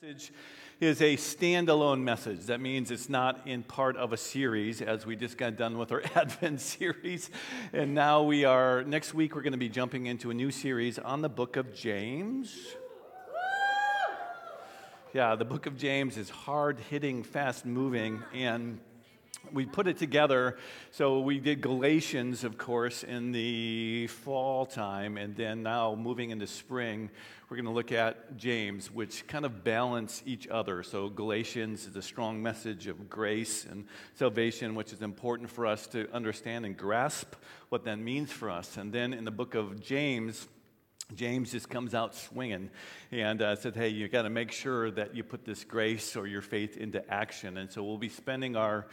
Message is a standalone message. That means it's not in part of a series, as we just got done with our Advent series. And now next week we're going to be jumping into a new series on the book of James. Yeah, the book of James is hard-hitting, fast-moving, and we put it together. So we did Galatians, of course, in the fall time, and then now moving into spring, we're going to look at James, which kind of balance each other. So Galatians is a strong message of grace and salvation, which is important for us to understand and grasp what that means for us. And then in the book of James just comes out swinging and said, hey, you got to make sure that you put this grace or your faith into action. And so we'll be spending our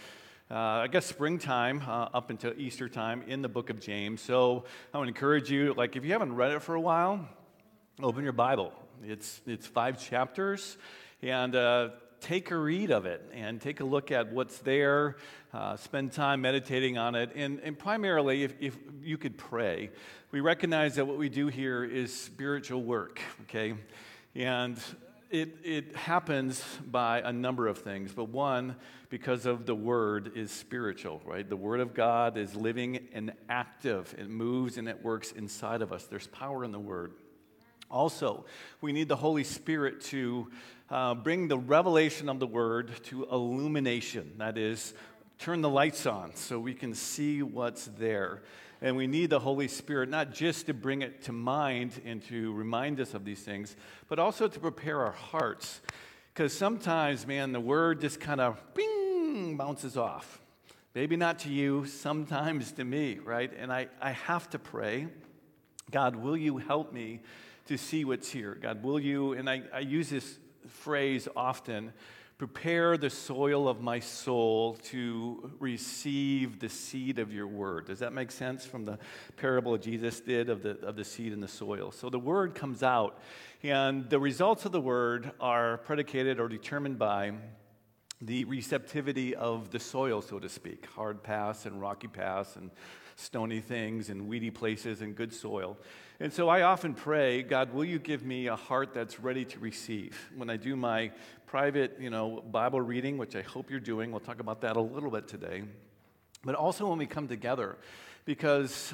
springtime up until Easter time in the book of James. So I would encourage you, if you haven't read it for a while, open your Bible. It's 5 chapters, and take a read of it and take a look at what's there. Spend time meditating on it, and primarily, if you could pray. We recognize that what we do here is spiritual work, okay? And it happens by a number of things, but one, because of the Word, is spiritual, right? The Word of God is living and active. It moves and it works inside of us. There's power in the Word. Also, we need the Holy Spirit to bring the revelation of the Word to illumination. That is, turn the lights on so we can see what's there. And we need the Holy Spirit not just to bring it to mind and to remind us of these things, but also to prepare our hearts. Because sometimes, the Word just kind of bounces off. Maybe not to you, sometimes to me, right? And I have to pray, God, will you help me to see what's here? God, will you, and I use this phrase often, prepare the soil of my soul to receive the seed of your word. Does that make sense from the parable Jesus did of the seed in the soil? So the word comes out, and the results of the word are predicated or determined by the receptivity of the soil, so to speak. Hard paths and rocky paths and stony things and weedy places and good soil. And so I often pray, God, will you give me a heart that's ready to receive? When I do my private, Bible reading, which I hope you're doing, we'll talk about that a little bit today. But also when we come together, because,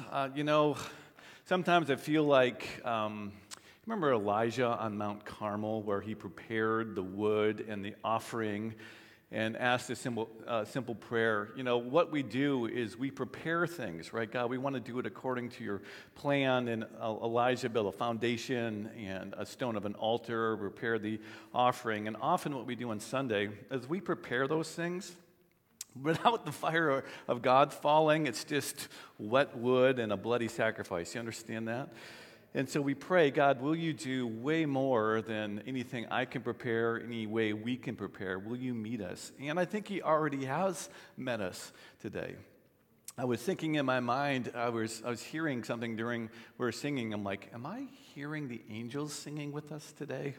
sometimes I feel like, remember Elijah on Mount Carmel where he prepared the wood and the offering and asked a simple prayer. What we do is we prepare things, right? God, we want to do it according to your plan. And Elijah built a foundation and a stone of an altar, prepare the offering. And often what we do on Sunday is we prepare those things. Without the fire of God falling, it's just wet wood and a bloody sacrifice. You understand that? And so we pray, God, will you do way more than anything I can prepare, any way we can prepare? Will you meet us? And I think he already has met us today. I was thinking in my mind, I was hearing something during we were singing. I'm like, am I hearing the angels singing with us today?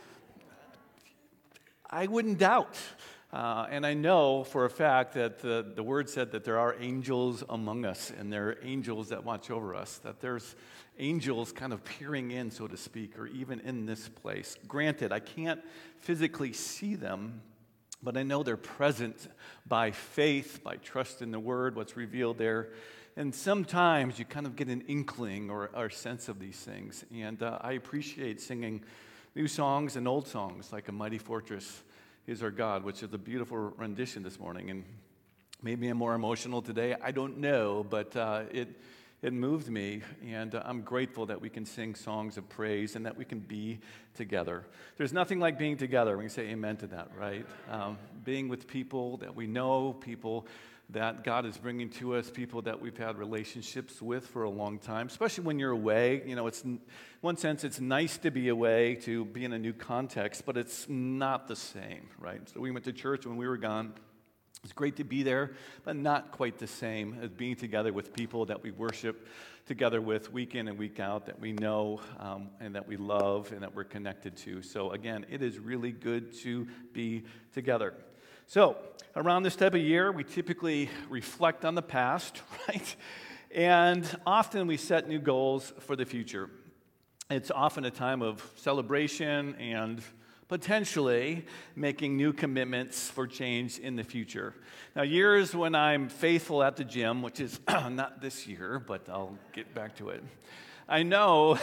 I wouldn't doubt. And I know for a fact that the word said that there are angels among us, and there are angels that watch over us, that there's angels kind of peering in, so to speak, or even in this place. Granted, I can't physically see them, but I know they're present by faith, by trust in the word, what's revealed there. And sometimes you kind of get an inkling or sense of these things. And I appreciate singing new songs and old songs, like A Mighty Fortress Is Our God, which is a beautiful rendition this morning. And maybe I'm more emotional today. I don't know, but it moved me, and I'm grateful that we can sing songs of praise and that we can be together. There's nothing like being together. We can say amen to that, right? Being with people that we know, people that God is bringing to us, people that we've had relationships with for a long time, especially when you're away. It's in one sense, it's nice to be away, to be in a new context, but it's not the same, right? So we went to church when we were gone. It's great to be there, but not quite the same as being together with people that we worship together with week in and week out, that we know and that we love and that we're connected to. So again, it is really good to be together. So around this type of year, we typically reflect on the past, right? And often we set new goals for the future. It's often a time of celebration and potentially making new commitments for change in the future. Now, years when I'm faithful at the gym, which is not this year, but I'll get back to it. I know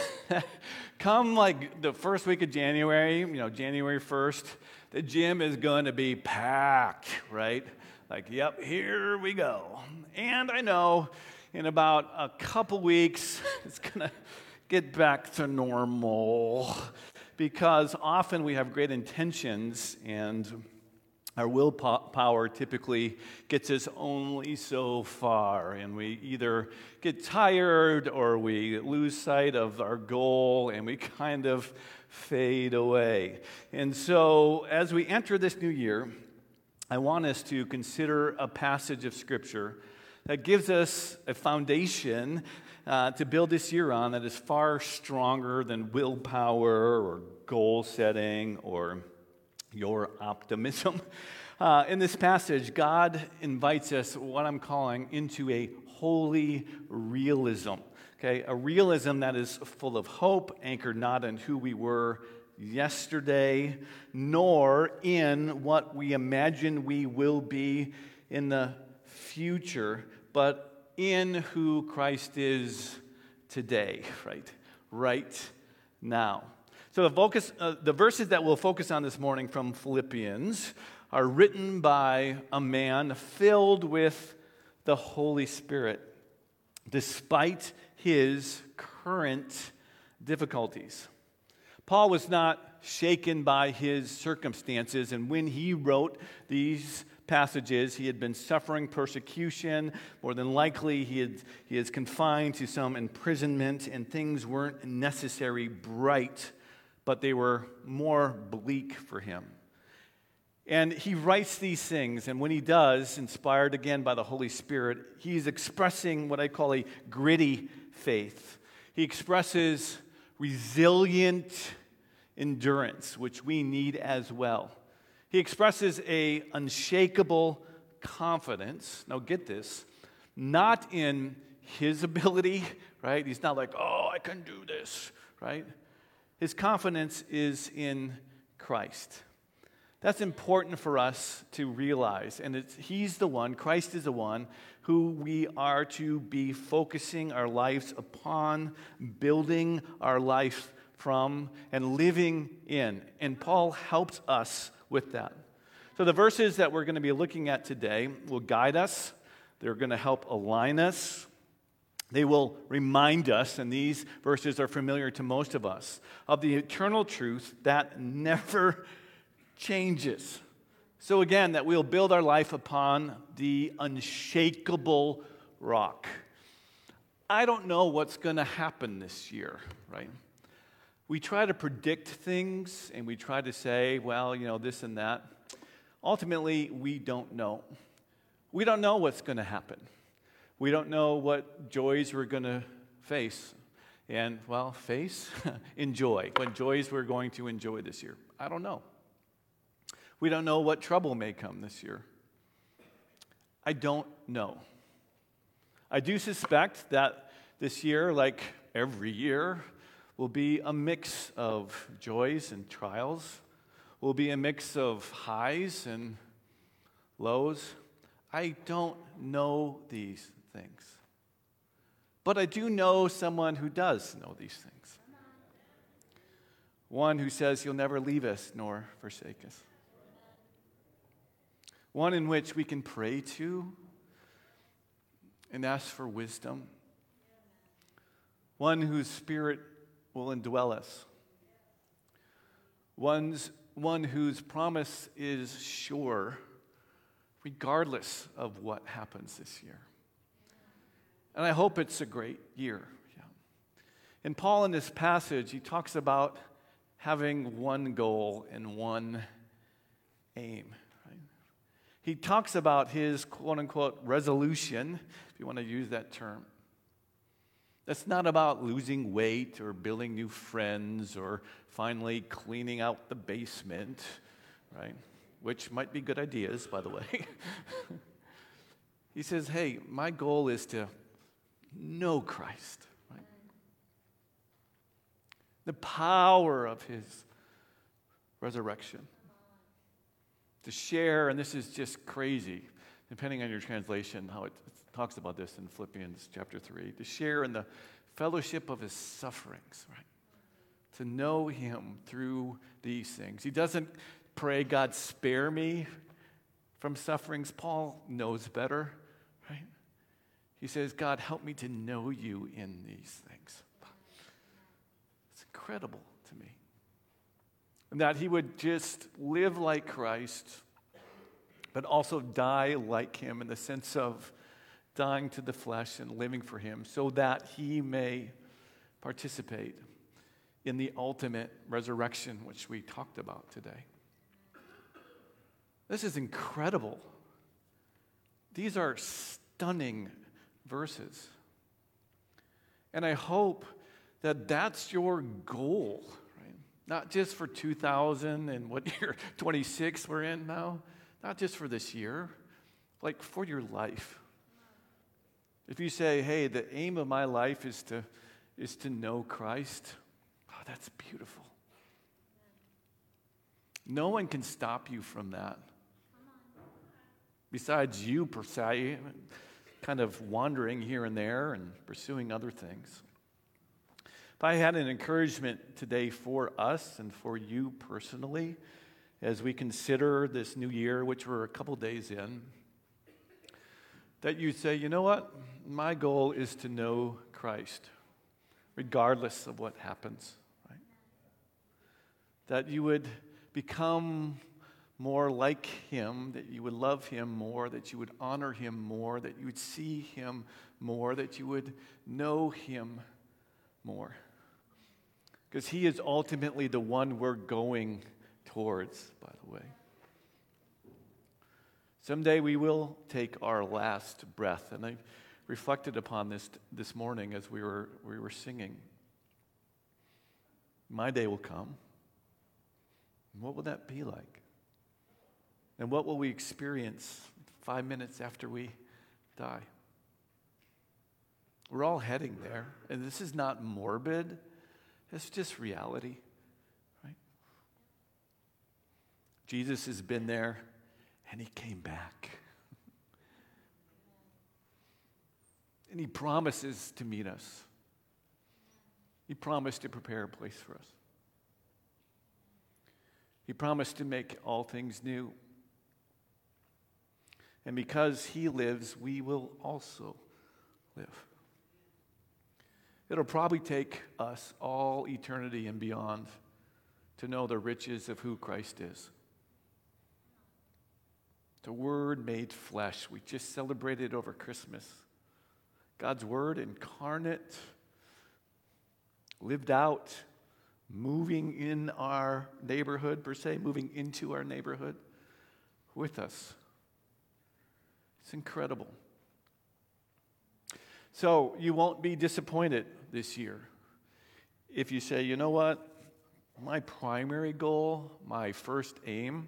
come like the first week of January, January 1st, the gym is going to be packed, right? Like, yep, here we go. And I know in about a couple weeks, it's going to get back to normal because often we have great intentions and our willpower typically gets us only so far, and we either get tired or we lose sight of our goal and we kind of fade away. And so as we enter this new year, I want us to consider a passage of Scripture that gives us a foundation to build this year on that is far stronger than willpower or goal setting or your optimism. In this passage, God invites us, what I'm calling, into a holy realism. Okay, a realism that is full of hope, anchored not in who we were yesterday, nor in what we imagine we will be in the future, but in who Christ is today, right now. So the verses that we'll focus on this morning from Philippians are written by a man filled with the Holy Spirit, despite his current difficulties. Paul was not shaken by his circumstances, and when he wrote these passages, he had been suffering persecution. More than likely, he is confined to some imprisonment, and things weren't necessarily bright, but they were more bleak for him. And he writes these things, and when he does, inspired again by the Holy Spirit, he's expressing what I call a gritty faith. He expresses resilient endurance, which we need as well. He expresses an unshakable confidence. Now get this, not in his ability, right? He's not like, oh, I can do this, right? His confidence is in Christ. That's important for us to realize. And he's the one, Christ is the one, who we are to be focusing our lives upon, building our life from, and living in. And Paul helps us with that. So the verses that we're going to be looking at today will guide us. They're going to help align us. They will remind us, and these verses are familiar to most of us, of the eternal truth that never changes. So again, that we'll build our life upon the unshakable rock. I don't know what's going to happen this year, right? We try to predict things and we try to say, well, this and that. Ultimately, we don't know. We don't know what's going to happen. We don't know what joys we're going to face. And, enjoy. What joys we're going to enjoy this year. I don't know. We don't know what trouble may come this year. I don't know. I do suspect that this year, like every year, will be a mix of joys and trials. Will be a mix of highs and lows. I don't know these things. But I do know someone who does know these things. One who says he'll never leave us nor forsake us. One in which we can pray to and ask for wisdom. One whose spirit will indwell us. One whose promise is sure, regardless of what happens this year. And I hope it's a great year. Yeah. And Paul, in this passage, he talks about having one goal and one aim. Right? He talks about his quote-unquote resolution, if you want to use that term. That's not about losing weight or building new friends or finally cleaning out the basement, right? Which might be good ideas, by the way. He says, hey, my goal is to know Christ, right? The power of his resurrection. To share, and this is just crazy, depending on your translation, how it talks about this in Philippians chapter 3, to share in the fellowship of his sufferings, right? To know him through these things. He doesn't pray, God, spare me from sufferings. Paul knows better, right? He says, God, help me to know you in these things. It's incredible to me. And that he would just live like Christ, but also die like him in the sense of dying to the flesh and living for him so that he may participate in the ultimate resurrection, which we talked about today. This is incredible. These are stunning verses. And I hope that that's your goal, right? Not just for 2000 and what year, 26 we're in now. Not just for this year, like for your life. If you say, hey, the aim of my life is to know Christ, oh, that's beautiful. No one can stop you from that. Besides you, per se, kind of wandering here and there and pursuing other things. If I had an encouragement today for us and for you personally, as we consider this new year, which we're a couple days in, that you say, you know what? My goal is to know Christ, regardless of what happens. Right? That you would become more like him, that you would love him more, that you would honor him more, that you would see him more, that you would know him more. Because he is ultimately the one we're going towards, by the way. Someday we will take our last breath, and I reflected upon this morning as we were singing. My day will come. What will that be like? And what will we experience 5 minutes after we die? We're all heading there, and this is not morbid. It's just reality, right? Jesus has been there, and he came back. And he promises to meet us. He promised to prepare a place for us. He promised to make all things new. And because he lives, we will also live. It'll probably take us all eternity and beyond to know the riches of who Christ is. The Word made flesh. We just celebrated over Christmas. God's Word incarnate, lived out, moving in our neighborhood, per se, moving into our neighborhood with us. It's incredible. So you won't be disappointed this year if you say, you know what? My primary goal, my first aim,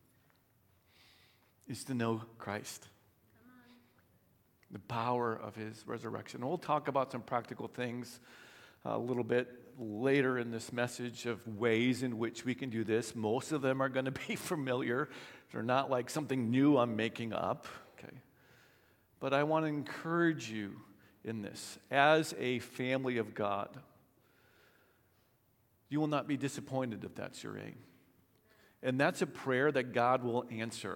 is to know Christ. The power of his resurrection. And we'll talk about some practical things a little bit later in this message of ways in which we can do this. Most of them are going to be familiar. They're not like something new I'm making up. Okay. But I want to encourage you in this. As a family of God, you will not be disappointed if that's your aim. And that's a prayer that God will answer.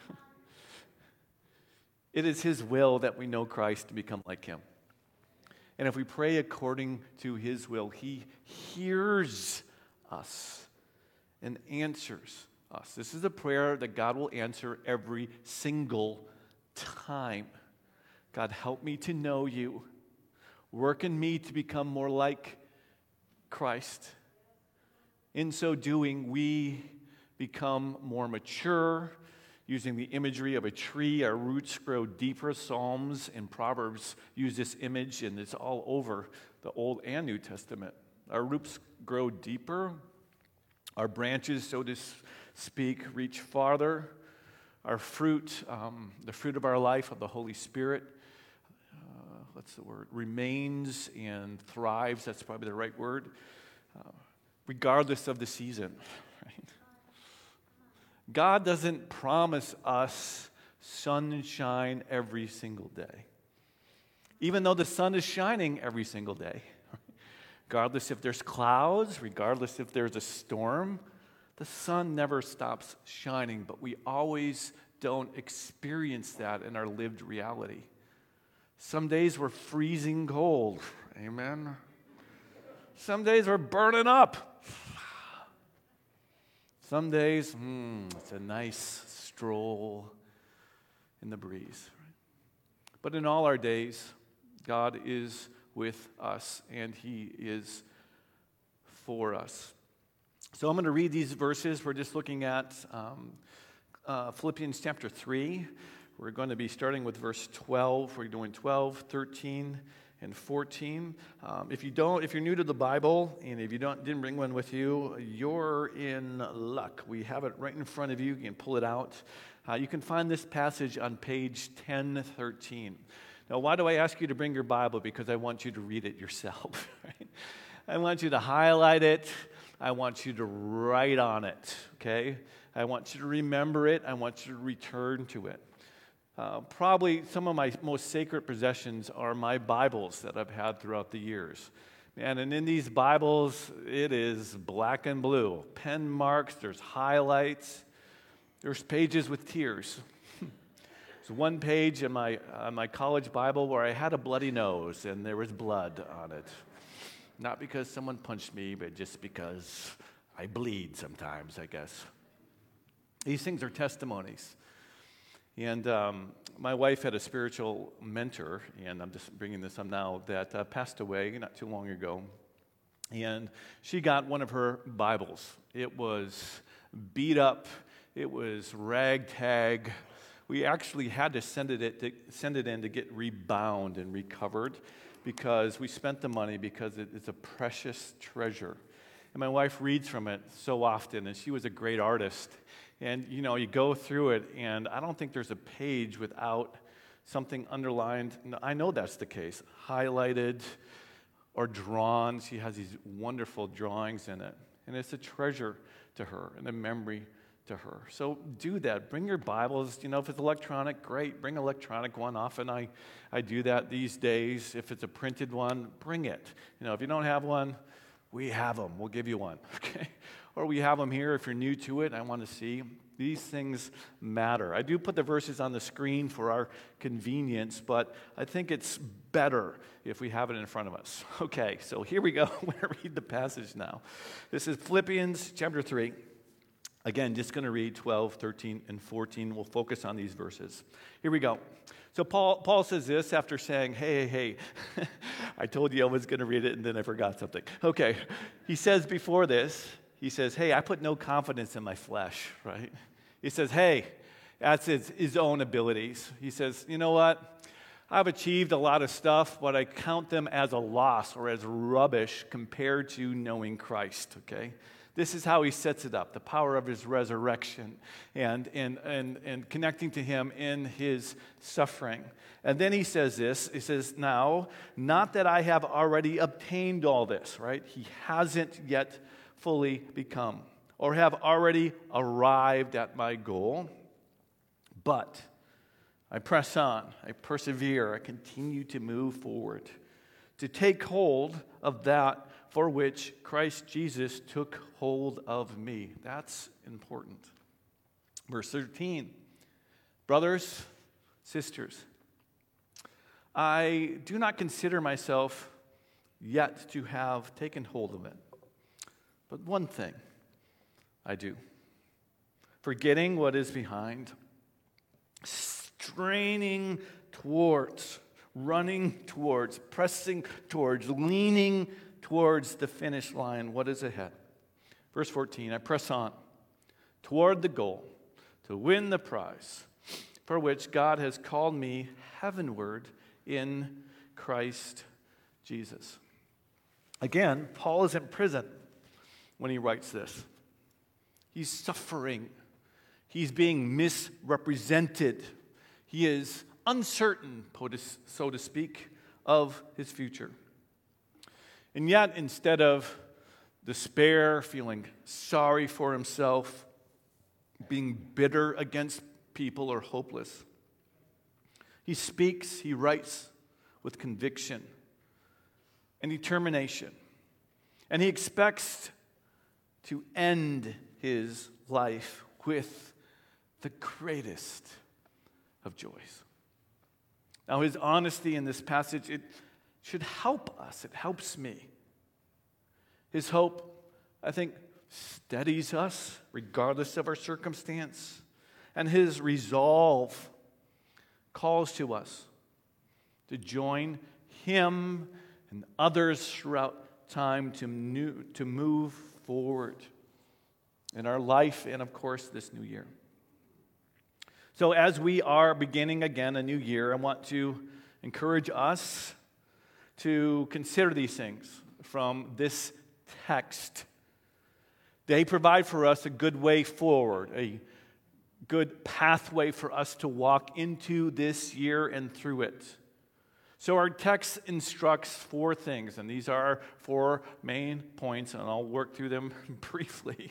It is his will that we know Christ to become like him. And if we pray according to his will, he hears us and answers us. This is a prayer that God will answer every single time. God, help me to know you. Work in me to become more like Christ. In so doing, we become more mature. Using the imagery of a tree, our roots grow deeper. Psalms and Proverbs use this image, and it's all over the Old and New Testament. Our roots grow deeper. Our branches, so to speak, reach farther. Our fruit, the fruit of our life of the Holy Spirit, remains and thrives. That's probably the right word, regardless of the season. Right? God doesn't promise us sunshine every single day. Even though the sun is shining every single day, regardless if there's clouds, regardless if there's a storm, the sun never stops shining, but we always don't experience that in our lived reality. Some days we're freezing cold, amen? Some days we're burning up. Some days, it's a nice stroll in the breeze. But in all our days, God is with us, and He is for us. So I'm going to read these verses. We're just looking at Philippians chapter 3. We're going to be starting with verse 12. We're doing 12, 13, and 14. If you're new to the Bible, and if you didn't bring one with you, you're in luck. We have it right in front of you. You can pull it out. You can find this passage on page 1013. Now, why do I ask you to bring your Bible? Because I want you to read it yourself. Right? I want you to highlight it. I want you to write on it, okay? I want you to remember it. I want you to return to it. Probably some of my most sacred possessions are my Bibles that I've had throughout the years. And in these Bibles, it is black and blue. Pen marks, there's highlights, there's pages with tears. There's one page in my college Bible where I had a bloody nose and there was blood on it. Not because someone punched me, but just because I bleed sometimes, I guess. These things are testimonies. And my wife had a spiritual mentor, and I'm just bringing this up now, that passed away not too long ago. And she got one of her Bibles. It was beat up. It was ragtag. We actually had to send it in to get rebound and recovered because we spent the money because it's a precious treasure. And my wife reads from it so often, and she was a great artist. And, you go through it, and I don't think there's a page without something underlined. I know that's the case. Highlighted or drawn. She has these wonderful drawings in it. And it's a treasure to her and a memory to her. So do that. Bring your Bibles. If it's electronic, great. Bring an electronic one. Often I do that these days. If it's a printed one, bring it. If you don't have one, we have them. We'll give you one, okay? Or we have them here if you're new to it. I want to see. These things matter. I do put the verses on the screen for our convenience, but I think it's better if we have it in front of us. Okay, so here we go. I'm going to read the passage now. This is Philippians chapter 3. Again, just going to read 12, 13, and 14. We'll focus on these verses. Here we go. So Paul says this after saying, hey, I told you I was going to read it, and then I forgot something. Okay, he says before this, he says, hey, I put no confidence in my flesh, right? He says, hey, that's his own abilities. He says, you know what? I've achieved a lot of stuff, but I count them as a loss or as rubbish compared to knowing Christ, okay? This is how he sets it up, the power of his resurrection and connecting to him in his suffering. And then he says this, he says, now, not that I have already obtained all this, right? He hasn't yet fully become or have already arrived at my goal, but I press on, I persevere, I continue to move forward, to take hold of that for which Christ Jesus took hold of me. That's important. Verse 13, brothers, sisters, I do not consider myself yet to have taken hold of it. But one thing I do, forgetting what is behind, straining towards, running towards, pressing towards, leaning towards the finish line, what is ahead? Verse 14, I press on toward the goal to win the prize for which God has called me heavenward in Christ Jesus. Again, Paul is in prison when he writes this. He's suffering. He's being misrepresented. He is uncertain, so to speak, of his future. And yet, instead of despair, feeling sorry for himself, being bitter against people or hopeless. He speaks, he writes with conviction and determination. And he expects to end his life with the greatest of joys. Now, his honesty in this passage, it should help us. It helps me. His hope, I think, steadies us regardless of our circumstance. And his resolve calls to us to join him and others throughout time to move forward in our life and, of course, this new year. So as we are beginning again a new year, I want to encourage us to consider these things from this text. They provide for us a good way forward, a good pathway for us to walk into this year and through it. So our text instructs 4 things, and these are 4 main points, and I'll work through them briefly.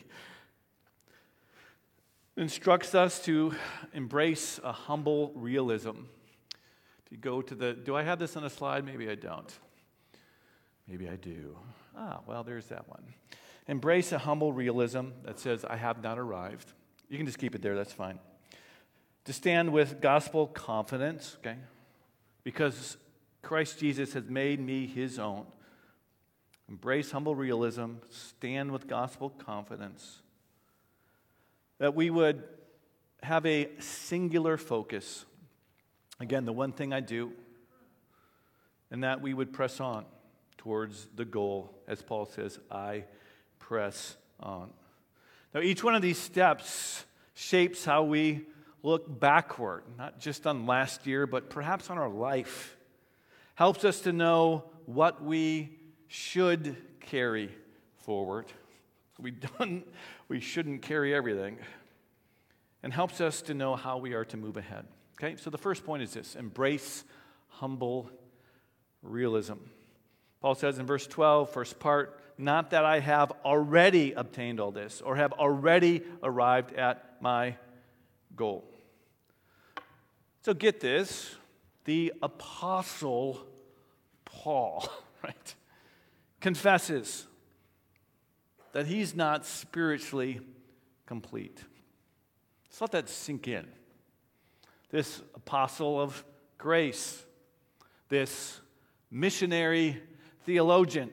It instructs us to embrace a humble realism. If you go to do I have this on a slide? Maybe I don't. Maybe I do. Well, there's that one. Embrace a humble realism that says, I have not arrived. You can just keep it there, that's fine. To stand with gospel confidence, okay? Because Christ Jesus has made me his own. Embrace humble realism, stand with gospel confidence. That we would have a singular focus. Again, the one thing I do. And that we would press on towards the goal. As Paul says, I press on. Now, each one of these steps shapes how we look backward, not just on last year, but perhaps on our life. Helps us to know what we should carry forward. We shouldn't carry everything. And helps us to know how we are to move ahead. Okay, so the first point is this: embrace humble realism. Paul says in verse 12, first part, not that I have already obtained all this or have already arrived at my goal. So get this, the Apostle Paul, right, confesses that he's not spiritually complete. Let's let that sink in. This apostle of grace, this missionary theologian,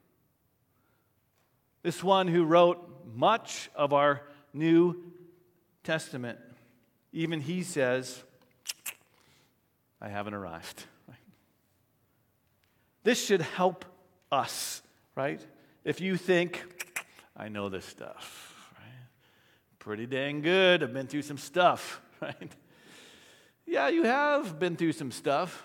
this one who wrote much of our New Testament, even he says, I haven't arrived. Right? This should help us, right? If you think, I know this stuff, right? Pretty dang good. I've been through some stuff, right? Yeah, you have been through some stuff.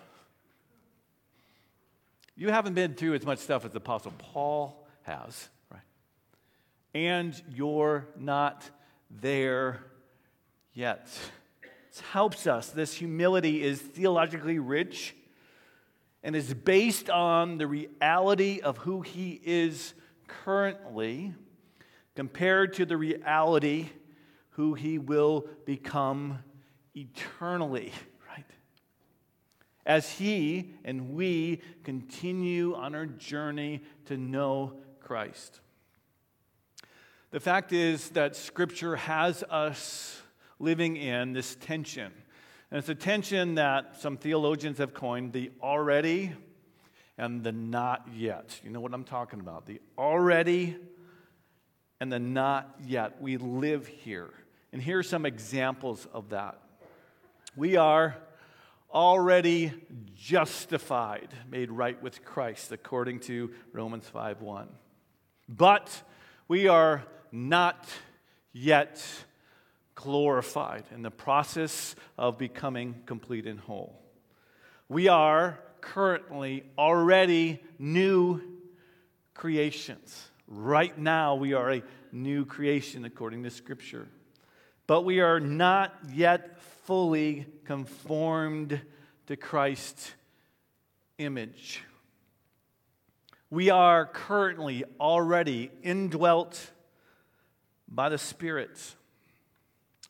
You haven't been through as much stuff as the Apostle Paul has, right? And you're not there yet. This helps us. This humility is theologically rich and is based on the reality of who he is currently compared to the reality who he will become eternally, right? As he and we continue on our journey to know Christ. The fact is that Scripture has us living in this tension. And it's a tension that some theologians have coined the already and the not yet. You know what I'm talking about. The already and the not yet. We live here. And here are some examples of that. We are already justified, made right with Christ, according to Romans 5:1. But we are not yet glorified in the process of becoming complete and whole. We are currently already new creations. Right now, we are a new creation according to Scripture. But we are not yet fully conformed to Christ's image. We are currently already indwelt by the Spirit.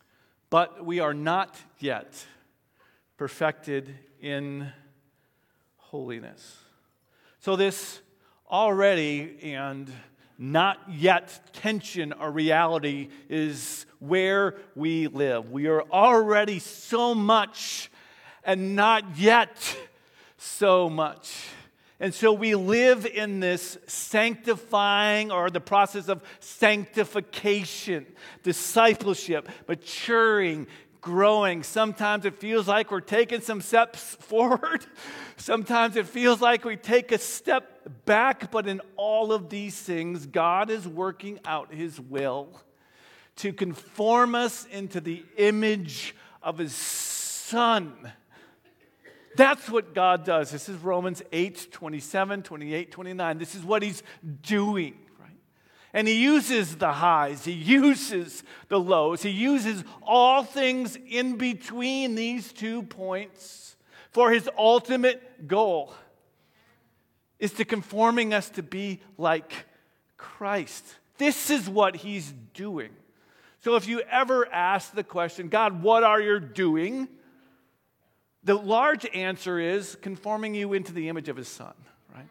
but we are not yet perfected in holiness. So this already and not yet tension or reality is where we live. We are already so much and not yet so much. And so we live in this sanctifying or the process of sanctification, discipleship, maturing, growing. Sometimes it feels like we're taking some steps forward. Sometimes it feels like we take a step back. But in all of these things, God is working out His will to conform us into the image of His Son. That's what God does. This is Romans 8, 27, 28, 29. This is what He's doing, right? And He uses the highs. He uses the lows. He uses all things in between these 2 points for His ultimate goal is to conforming us to be like Christ. This is what He's doing. So if you ever ask the question, God, what are you doing? The large answer is conforming you into the image of His Son, right?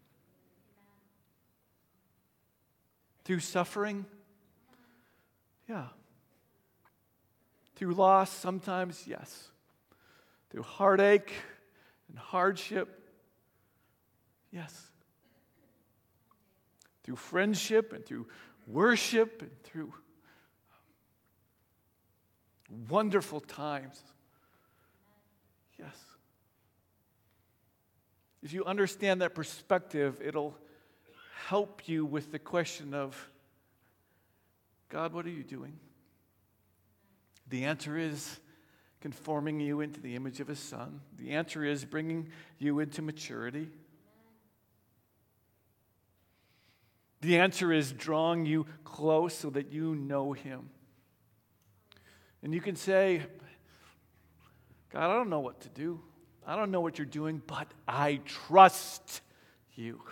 Through suffering? Yeah. Through loss, sometimes, yes. Through heartache and hardship, yes. Through friendship and through worship and through wonderful times. Yes. If you understand that perspective, it'll help you with the question of, God, what are you doing? The answer is conforming you into the image of His Son. The answer is bringing you into maturity. The answer is drawing you close so that you know Him. And you can say, God, I don't know what to do. I don't know what you're doing, but I trust you.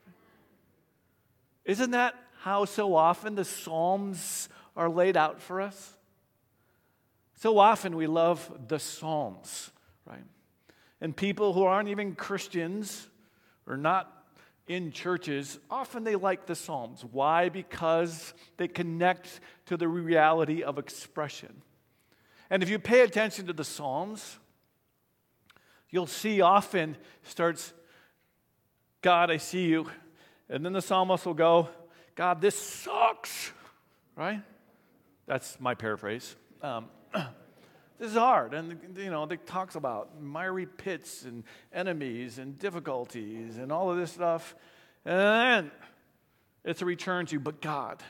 Isn't that how so often the Psalms are laid out for us? So often we love the Psalms, right? And people who aren't even Christians or not in churches, often they like the Psalms. Why? Because they connect to the reality of expression. And if you pay attention to the Psalms, you'll see often starts, God, I see you. And then the psalmist will go, God, this sucks, right? That's my paraphrase. This is hard. And, it talks about miry pits and enemies and difficulties and all of this stuff. And then it's a return to, but God,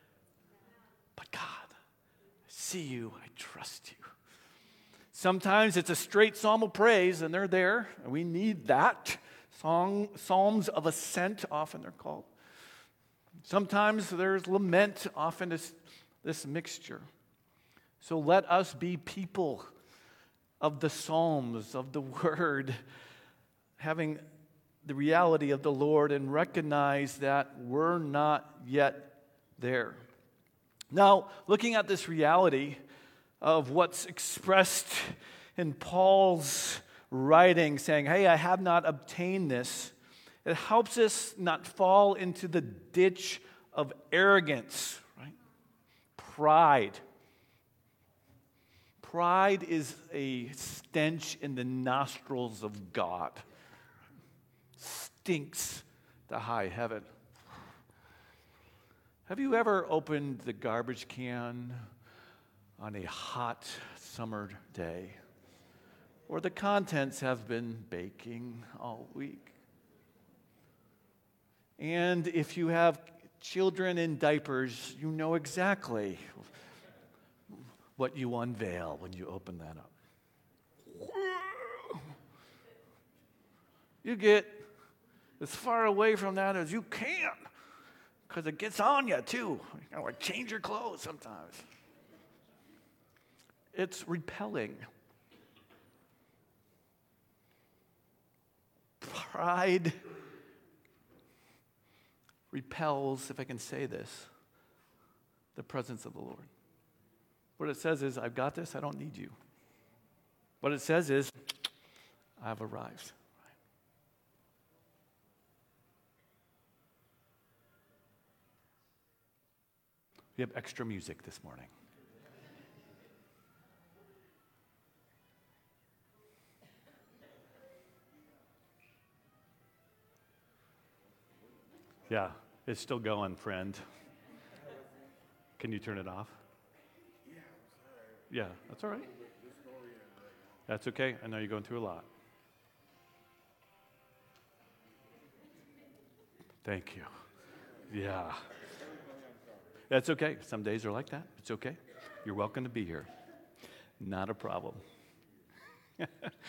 see you, I trust you. Sometimes it's a straight psalm of praise, and they're there, and we need that. Psalms of ascent, often they're called. Sometimes there's lament, often it's this mixture. So let us be people of the Psalms, of the Word, having the reality of the Lord and recognize that we're not yet there. Now, looking at this reality of what's expressed in Paul's writing, saying, hey, I have not obtained this, it helps us not fall into the ditch of arrogance, right? Pride. Pride is a stench in the nostrils of God. Stinks to high heaven. Have you ever opened the garbage can on a hot summer day where the contents have been baking all week? And if you have children in diapers, you know exactly what you unveil when you open that up. You get as far away from that as you can, because it gets on you too. You gotta change your clothes sometimes. It's repelling. Pride repels, if I can say this, the presence of the Lord. What it says is, I've got this, I don't need you. What it says is, I've arrived. We have extra music this morning. Yeah, it's still going, friend. Can you turn it off? Yeah, that's all right. That's okay. I know you're going through a lot. Thank you. Yeah. That's okay. Some days are like that. It's okay. You're welcome to be here. Not a problem. I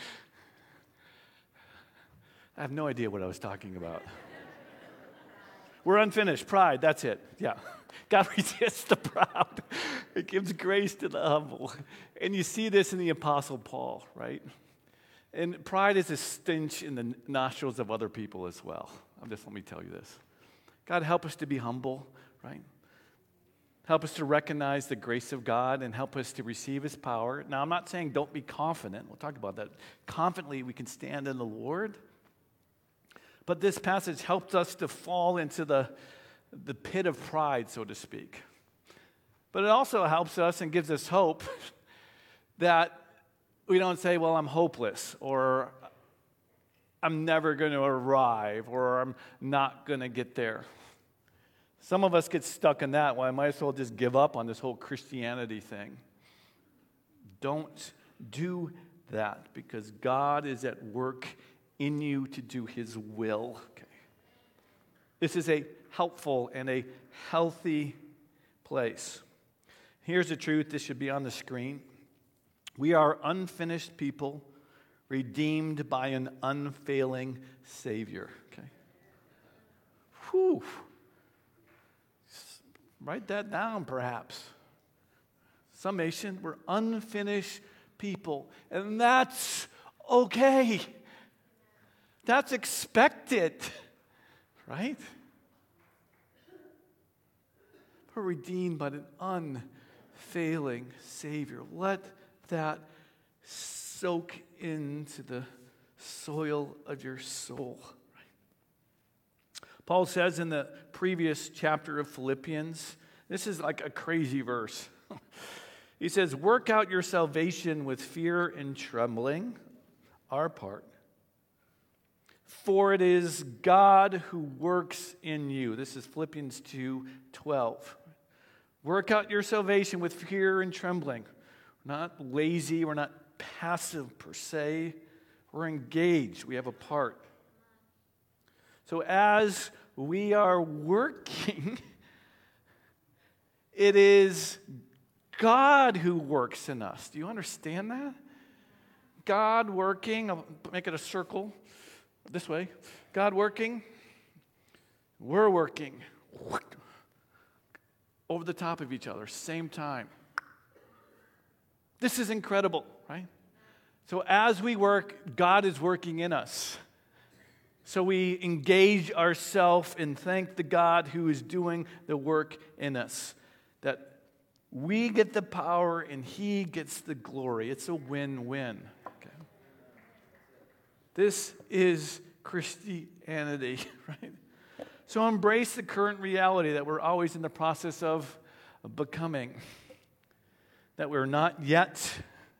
have no idea what I was talking about. We're unfinished. Pride, that's it. Yeah. God resists the proud. It gives grace to the humble. And you see this in the Apostle Paul, right? And pride is a stench in the nostrils of other people as well. Just let me tell you this. God, help us to be humble, right? Help us to recognize the grace of God and help us to receive His power. Now, I'm not saying don't be confident. We'll talk about that. Confidently, we can stand in the Lord. But this passage helps us to fall into the pit of pride, so to speak. But it also helps us and gives us hope that we don't say, well, I'm hopeless, or I'm never going to arrive, or I'm not going to get there. Some of us get stuck in that. Well, I might as well just give up on this whole Christianity thing. Don't do that, because God is at work in you to do His will. Okay. This is a helpful and a healthy place. Here's the truth. This should be on the screen. We are unfinished people redeemed by an unfailing Savior. Okay. Whew. Write that down, perhaps. Summation, we're unfinished people, and that's okay. That's expected, right? We're redeemed by an unfailing Savior. Let that soak into the soil of your soul. Paul says in the previous chapter of Philippians, this is like a crazy verse. He says, work out your salvation with fear and trembling, our part. For it is God who works in you. This is Philippians 2:12. Work out your salvation with fear and trembling. We're not lazy. We're not passive per se. We're engaged. We have a part. So as we are working, it is God who works in us. Do you understand that? God working. I'll make it a circle. This way. God working. We're working. Over the top of each other. Same time. This is incredible, right? So as we work, God is working in us. So we engage ourselves and thank the God who is doing the work in us. That we get the power and He gets the glory. It's a win-win. Okay? This is Christianity, right? So embrace the current reality that we're always in the process of becoming. That we're not yet,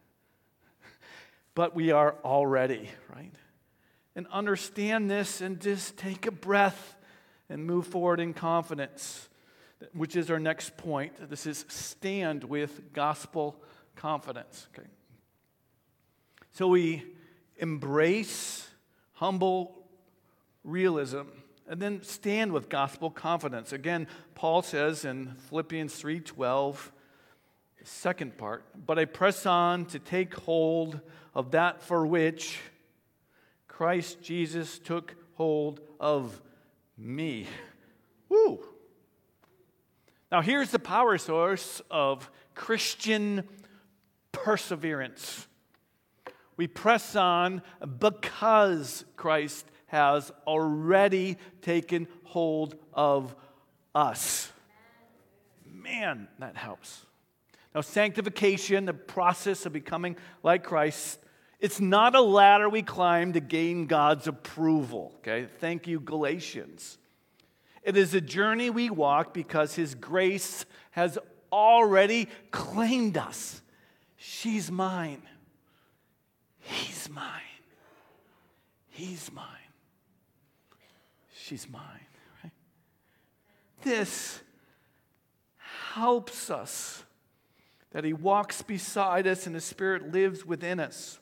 but we are already, right? And understand this and just take a breath and move forward in confidence, which is our next point. This is stand with gospel confidence. Okay. So we embrace humble realism and then stand with gospel confidence. Again, Paul says in Philippians 3:12, the second part, but I press on to take hold of that for which Christ Jesus took hold of me. Woo! Now here's the power source of Christian perseverance. We press on because Christ has already taken hold of us. Man, that helps. Now, sanctification, the process of becoming like Christ, it's not a ladder we climb to gain God's approval. Okay? Thank you, Galatians. It is a journey we walk because His grace has already claimed us. She's mine. He's mine. He's mine. She's mine. Right? This helps us that He walks beside us and His Spirit lives within us.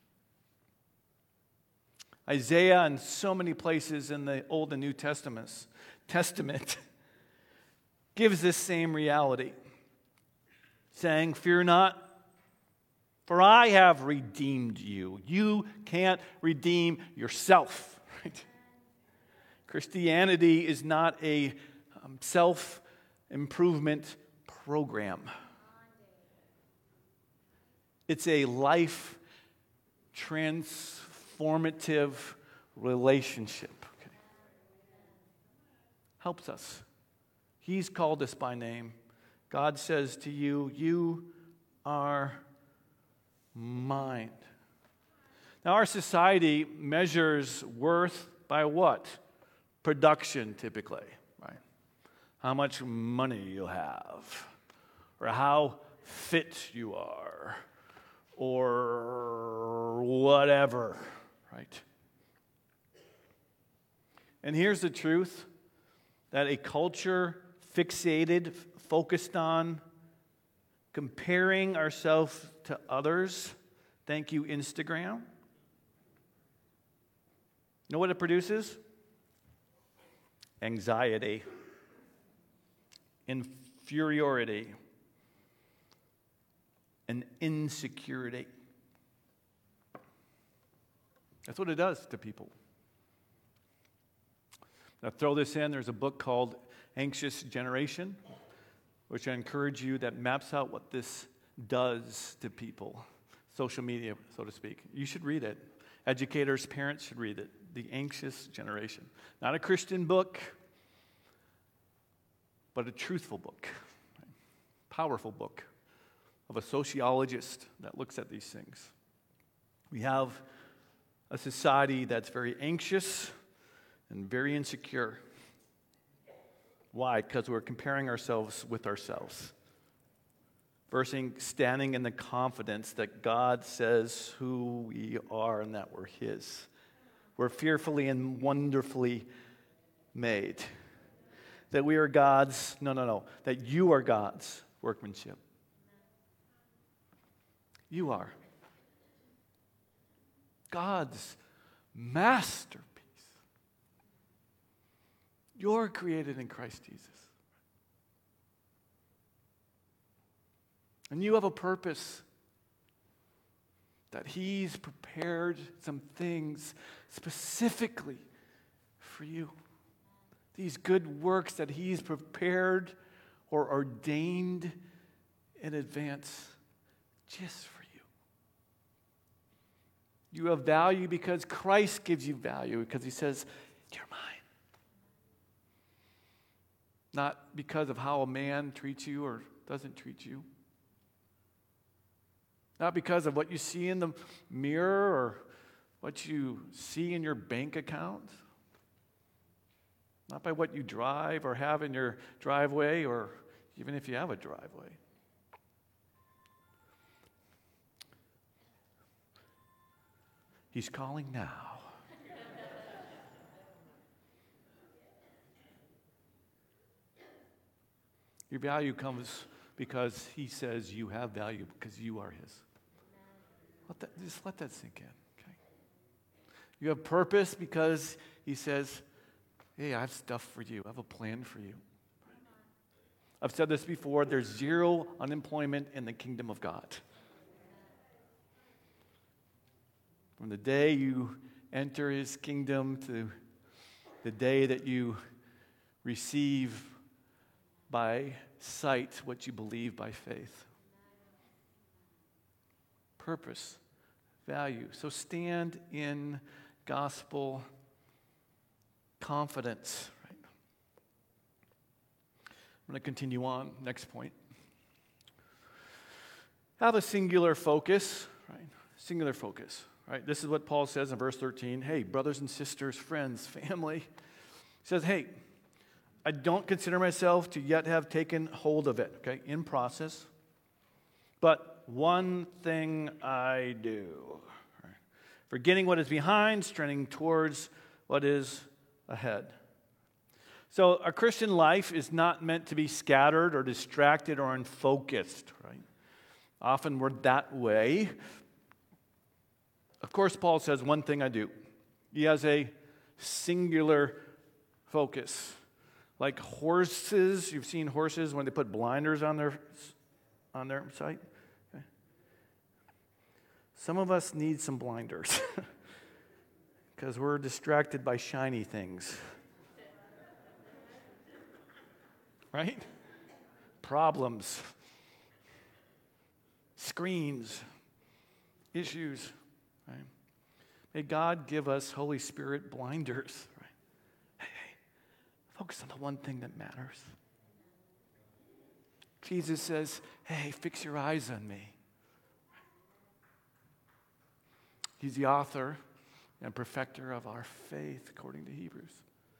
Isaiah and so many places in the Old and New Testament gives this same reality, saying, "Fear not, for I have redeemed you." You can't redeem yourself. Right? Christianity is not a self-improvement program. It's a life transformative relationship. Okay. Helps us. He's called us by name. God says to you, "You are mine." Now, our society measures worth by what? Production, typically, right? How much money you have, or how fit you are, or whatever, right? And here's the truth, that a culture fixated, focused on comparing ourselves to others, thank you, Instagram. You know what it produces? Anxiety, inferiority, and insecurity. That's what it does to people. Now, throw this in. There's a book called Anxious Generation, which I encourage you, that maps out what this does to people. Social media, so to speak. You should read it. Educators, parents should read it. The Anxious Generation. Not a Christian book, but a truthful book. Powerful book of a sociologist that looks at these things. We have a society that's very anxious and very insecure. Why? Because we're comparing ourselves with ourselves. Versus standing in the confidence that God says who we are and that we're His. We're fearfully and wonderfully made. That we are God's, that you are God's workmanship. You are God's masterpiece. You're created in Christ Jesus. And you have a purpose, that He's prepared some things specifically for you. These good works that He's prepared or ordained in advance just for you. You have value because Christ gives you value, because He says, "You're mine." Not because of how a man treats you or doesn't treat you. Not because of what you see in the mirror or what you see in your bank account. Not by what you drive or have in your driveway, or even if you have a driveway. He's calling now. Your value comes because He says you have value because you are His. Just let that sink in, okay? You have purpose because He says, "Hey, I have stuff for you. I have a plan for you." I've said this before, there's zero unemployment in the kingdom of God. From the day you enter His kingdom to the day that you receive by sight what you believe by faith. Purpose, value. So stand in gospel confidence. Right? I'm going to continue on. Next point. Have a singular focus, right? Singular focus, right? This is what Paul says in verse 13. Hey, brothers and sisters, friends, family. He says, hey, I don't consider myself to yet have taken hold of it, okay, in process. But one thing I do, right? Forgetting what is behind, straining towards what is ahead. So a Christian life is not meant to be scattered or distracted or unfocused, right? Often we're that way. Of course, Paul says, one thing I do. He has a singular focus. Like horses, you've seen horses when they put blinders on their sight. Okay. Some of us need some blinders because we're distracted by shiny things. Right? Problems, screens, issues. Right? May God give us Holy Spirit blinders. Right? Hey, focus on the one thing that matters. Jesus says, hey, fix your eyes on me. He's the author and perfecter of our faith, according to Hebrews.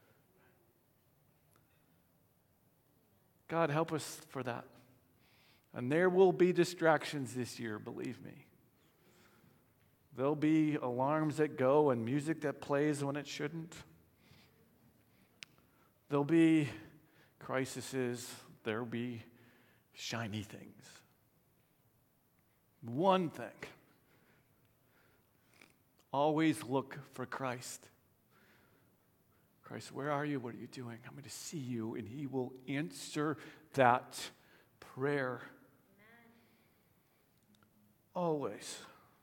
God, help us for that. And there will be distractions this year, believe me. There'll be alarms that go and music that plays when it shouldn't. There'll be crises. There'll be shiny things. One thing. Always look for Christ. Christ, where are you? What are you doing? I'm going to see you, and he will answer that prayer. Amen. Always.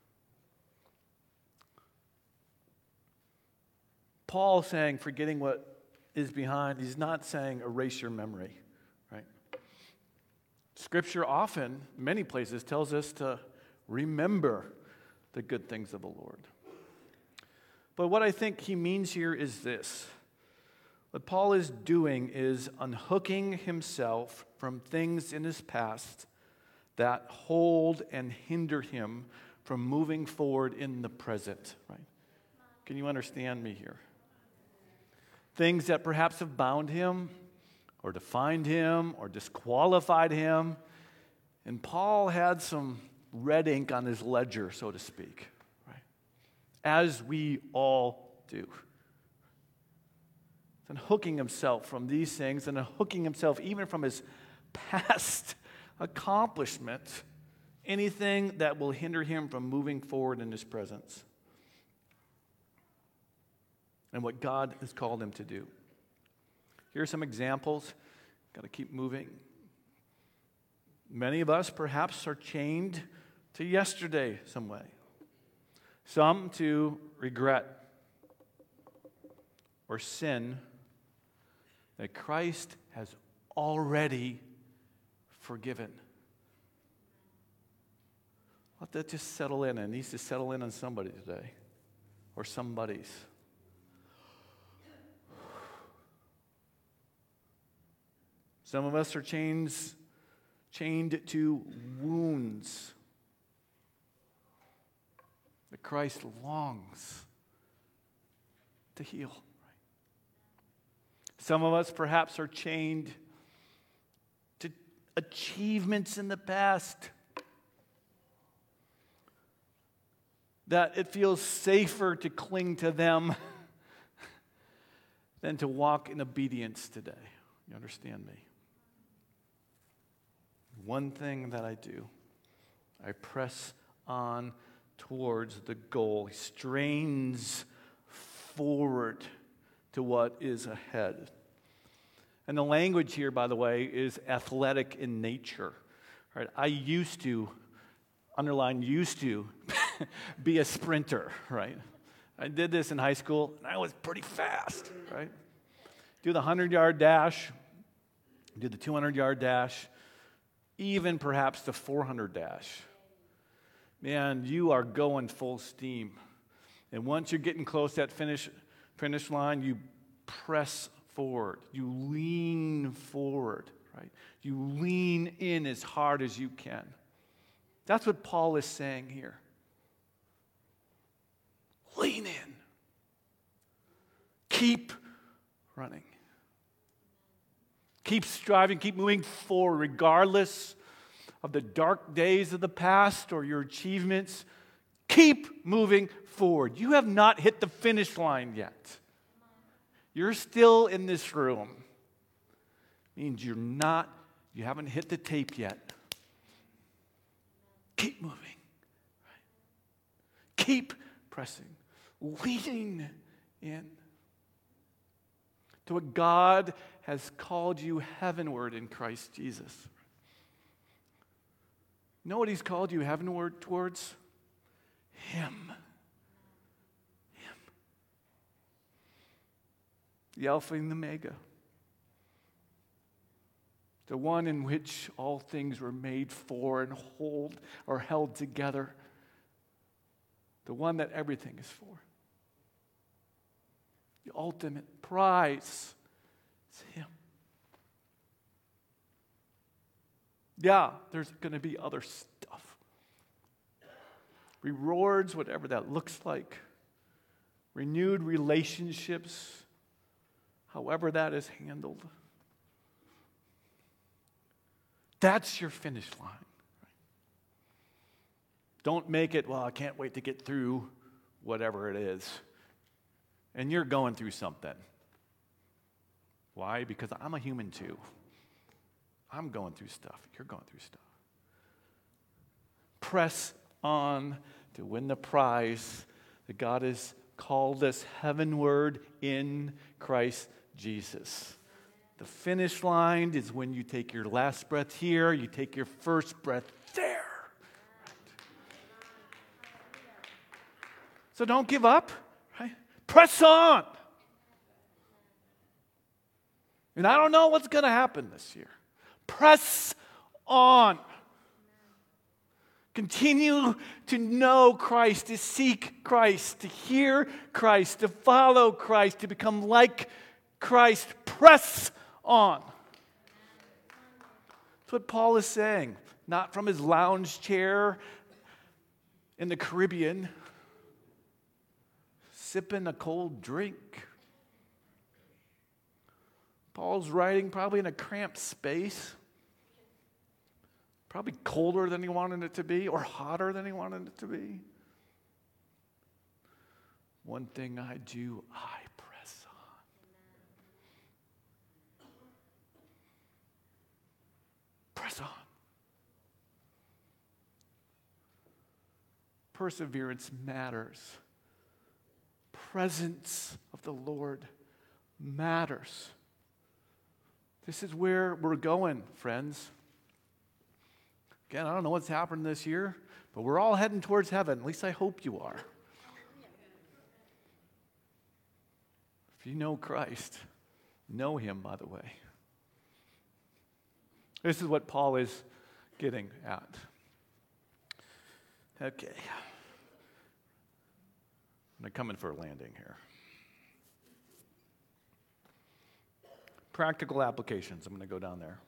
Paul saying, forgetting what is behind, he's not saying erase your memory, right? Scripture often, many places, tells us to remember the good things of the Lord. But what I think he means here is this. What Paul is doing is unhooking himself from things in his past that hold and hinder him from moving forward in the present, right? Can you understand me here? Things that perhaps have bound him or defined him or disqualified him. And Paul had some red ink on his ledger, so to speak, right? As we all do. Unhooking himself from these things and unhooking himself even from his past accomplishment, anything that will hinder him from moving forward in his presence and what God has called him to do. Here are some examples. Got to keep moving. Many of us perhaps are chained to yesterday some way. Some to regret or sin that Christ has already forgiven. Let that just settle in. It needs to settle in on somebody today, or somebody's. Some of us are chained to wounds that Christ longs to heal. Some of us perhaps are chained to achievements in the past that it feels safer to cling to them than to walk in obedience today. You understand me? One thing that I do, I press on towards the goal. He strains forward to what is ahead. And the language here, by the way, is athletic in nature. Right? I used to, underline used to, be a sprinter, right? I did this in high school, and I was pretty fast, right? Do the 100-yard dash, do the 200-yard dash, even perhaps the 400 dash. Man, you are going full steam. And once you're getting close to that finish line, you press forward. You lean forward, right? You lean in as hard as you can. That's what Paul is saying here. Lean in. Keep running. Keep striving, keep moving forward, regardless of the dark days of the past or your achievements. Keep moving forward. You have not hit the finish line yet. You're still in this room. Means you haven't hit the tape yet. Keep moving. Keep pressing. Leaning in to what God has called you heavenward in Christ Jesus. You know what He's called you heavenward towards? Him. The Alpha and the Omega. The one in which all things were made for and held together. The one that everything is for. The ultimate prize is Him. Yeah, there's going to be other stuff. Rewards, whatever that looks like. Renewed relationships, however that is handled. That's your finish line. Don't make it, well, I can't wait to get through whatever it is. And you're going through something. Why? Because I'm a human too. I'm going through stuff. You're going through stuff. Press on to win the prize that God has called us heavenward in Christ Jesus. The finish line is when you take your last breath here, you take your first breath there. So don't give up, right? Press on. And I don't know what's going to happen this year. Press on. Continue to know Christ, to seek Christ, to hear Christ, to follow Christ, to become like Christ. Press on. That's what Paul is saying. Not from his lounge chair in the Caribbean, sipping a cold drink. Paul's writing probably in a cramped space. Probably colder than he wanted it to be, or hotter than he wanted it to be. One thing I do, I press on. Press on. Perseverance matters. Presence of the Lord matters. This is where we're going, friends. Again, I don't know what's happened this year, but we're all heading towards heaven. At least I hope you are. If you know Christ, know Him, by the way. This is what Paul is getting at. Okay. I'm coming for a landing here. Practical applications. I'm going to go down there.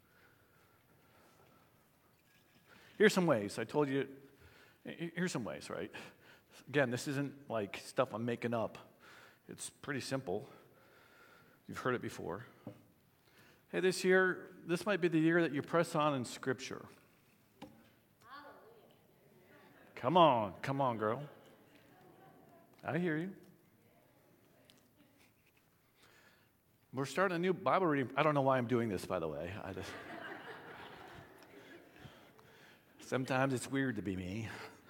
Here's some ways. I told you, here's some ways, right? Again, this isn't like stuff I'm making up. It's pretty simple. You've heard it before. Hey, this year, this might be the year that you press on in Scripture. Come on, girl. I hear you. We're starting a new Bible reading. I don't know why I'm doing this, by the way. Sometimes it's weird to be me.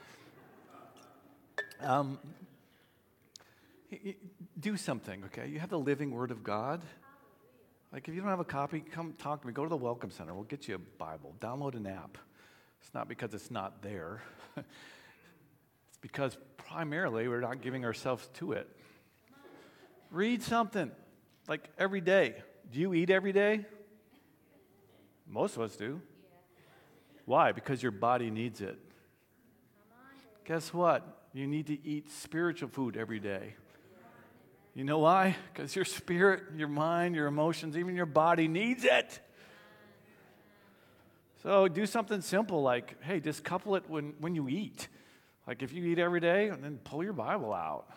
Do something, okay? You have the living Word of God. Like, if you don't have a copy, come talk to me. Go to the Welcome Center. We'll get you a Bible. Download an app. It's not because it's not there. It's because primarily we're not giving ourselves to it. Read something, like every day. Do you eat every day? Most of us do. Why? Because your body needs it. Guess what? You need to eat spiritual food every day. You know why? Because your spirit, your mind, your emotions, even your body needs it. So do something simple like, hey, just couple it when you eat. Like if you eat every day, and then pull your Bible out.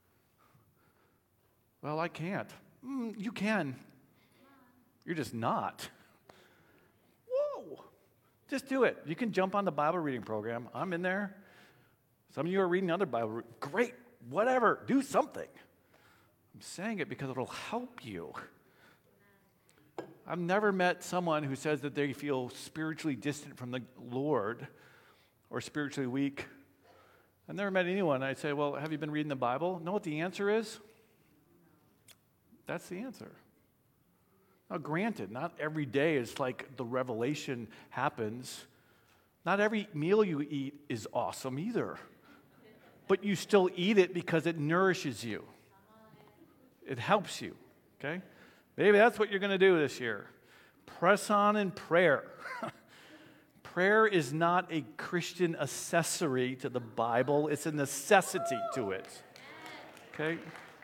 Well, I can't. You can. You're just not. Whoa. Just do it. You can jump on the Bible reading program. I'm in there. Some of you are reading other Bible. Great. Whatever. Do something. I'm saying it because it'll help you. I've never met someone who says that they feel spiritually distant from the Lord or spiritually weak. I've never met anyone. I say, well, have you been reading the Bible? Know what the answer is? That's the answer. Now, granted, not every day is like the revelation happens. Not every meal you eat is awesome either. But you still eat it because it nourishes you. It helps you, okay? Maybe that's what you're going to do this year. Press on in prayer. Prayer is not a Christian accessory to the Bible. It's a necessity to it, okay?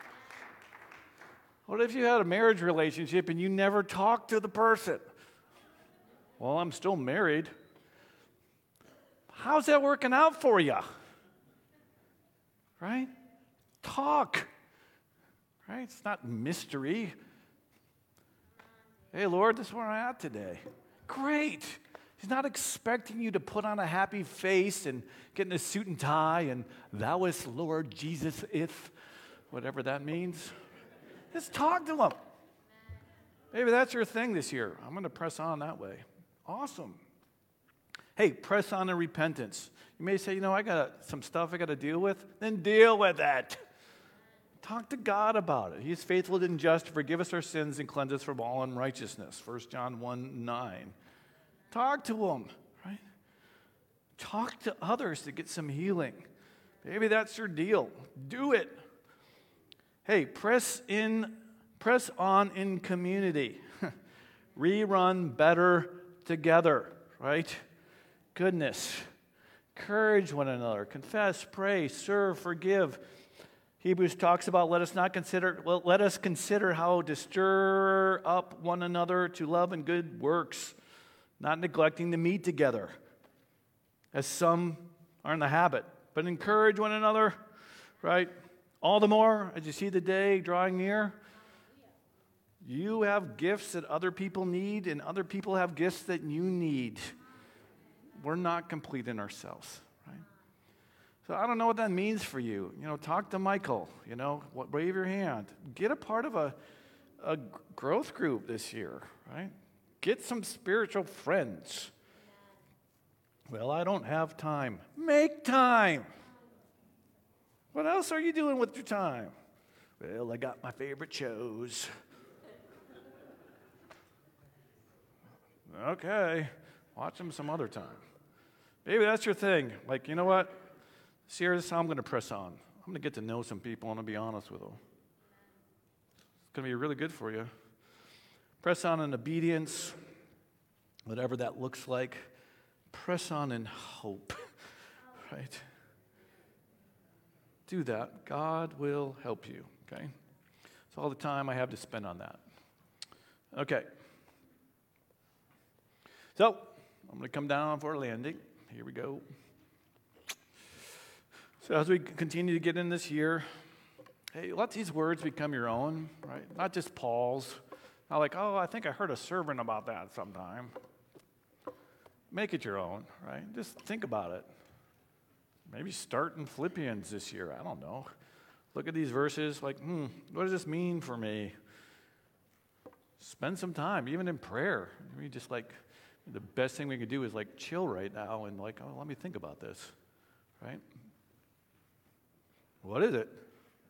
What if you had a marriage relationship and you never talked to the person? Well, I'm still married. How's that working out for you? Right? Talk. Right? It's not mystery. Hey, Lord, this is where I'm at today. Great. He's not expecting you to put on a happy face and get in a suit and tie and thou is Lord Jesus if, whatever that means. Just talk to him. Maybe that's your thing this year. I'm going to press on that way. Awesome. Hey, press on in repentance. You may say, I got some stuff I got to deal with. Then deal with it. Talk to God about it. He is faithful and just to forgive us our sins and cleanse us from all unrighteousness. 1 John 1:9. Talk to him, right? Talk to others to get some healing. Maybe that's your deal. Do it. Hey, press on in community. Rerun better together, right? Goodness. Encourage one another. Confess, pray, serve, forgive. Hebrews talks about let us consider how to stir up one another to love and good works, not neglecting to meet together, as some are in the habit, but encourage one another, right? All the more as you see the day drawing near. You have gifts that other people need, and other people have gifts that you need. We're not complete in ourselves, right? So I don't know what that means for you. Talk to Michael. Wave your hand. Get a part of a growth group this year, right? Get some spiritual friends. Well, I don't have time. Make time. What else are you doing with your time? Well, I got my favorite shows. Okay, watch them some other time. Maybe that's your thing. Like, you know what? This year, this is how I'm going to press on. I'm going to get to know some people. I'm going to be honest with them. It's going to be really good for you. Press on in obedience, whatever that looks like. Press on in hope, right? Do that. God will help you, okay? It's all the time I have to spend on that. Okay. So, I'm going to come down for a landing. Here we go. So as we continue to get in this year, hey, let these words become your own, right? Not just Paul's. Not like, I think I heard a sermon about that sometime. Make it your own, right? Just think about it. Maybe start in Philippians this year. I don't know. Look at these verses like, what does this mean for me? Spend some time, even in prayer. Maybe just like, the best thing we can do is like chill right now and like, let me think about this, right? What is it?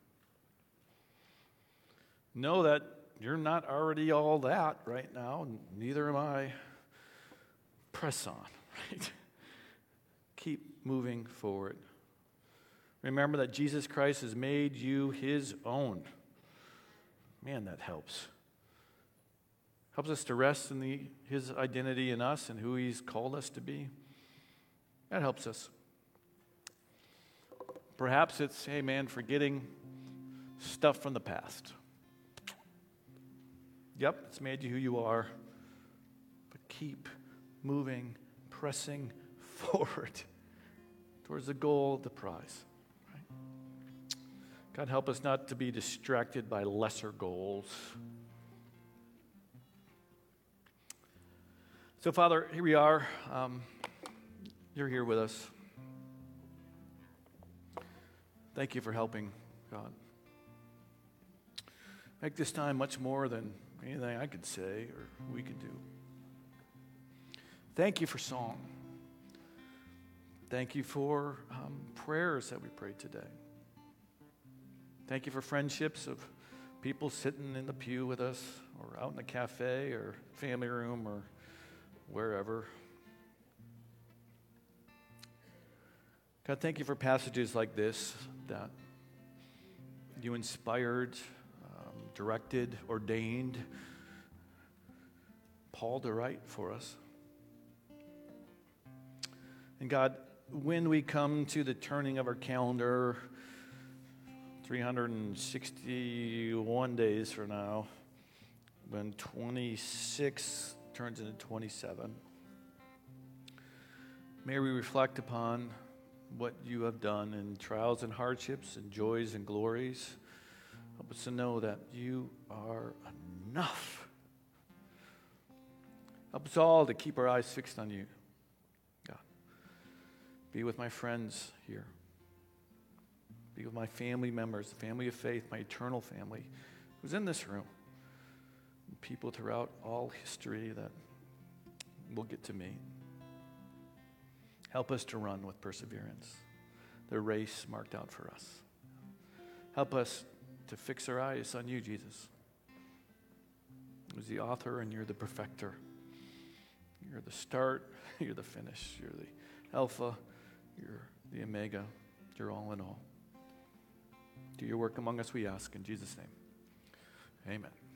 Know that you're not already all that right now, and neither am I. Press on, right? Keep moving forward. Remember that Jesus Christ has made you his own. Man, that helps. Helps us to rest in his identity in us and who he's called us to be. That helps us. Perhaps it's, hey man, forgetting stuff from the past. Yep, it's made you who you are. But keep moving pressing forward towards the goal, the prize. Right? God, help us not to be distracted by lesser goals. So, Father, here we are. You're here with us. Thank you for helping, God. Make this time much more than anything I could say or we could do. Thank you for song. Thank you for prayers that we prayed today. Thank you for friendships of people sitting in the pew with us or out in the cafe or family room or wherever. God, thank you for passages like this that you inspired, directed, ordained Paul to write for us. And God, when we come to the turning of our calendar, 361 days from now, when 26 turns into 27, may we reflect upon what you have done in trials and hardships and joys and glories. Help us to know that you are enough. Help us all to keep our eyes fixed on you. God, be with my friends here. Be with my family members, the family of faith, my eternal family who's in this room. And people throughout all history that we'll get to meet. Help us to run with perseverance the race marked out for us. Help us to fix our eyes on you, Jesus, who's the author and you're the perfecter. You're the start, you're the finish. You're the Alpha, you're the Omega. You're all in all. Do your work among us, we ask, in Jesus' name. Amen.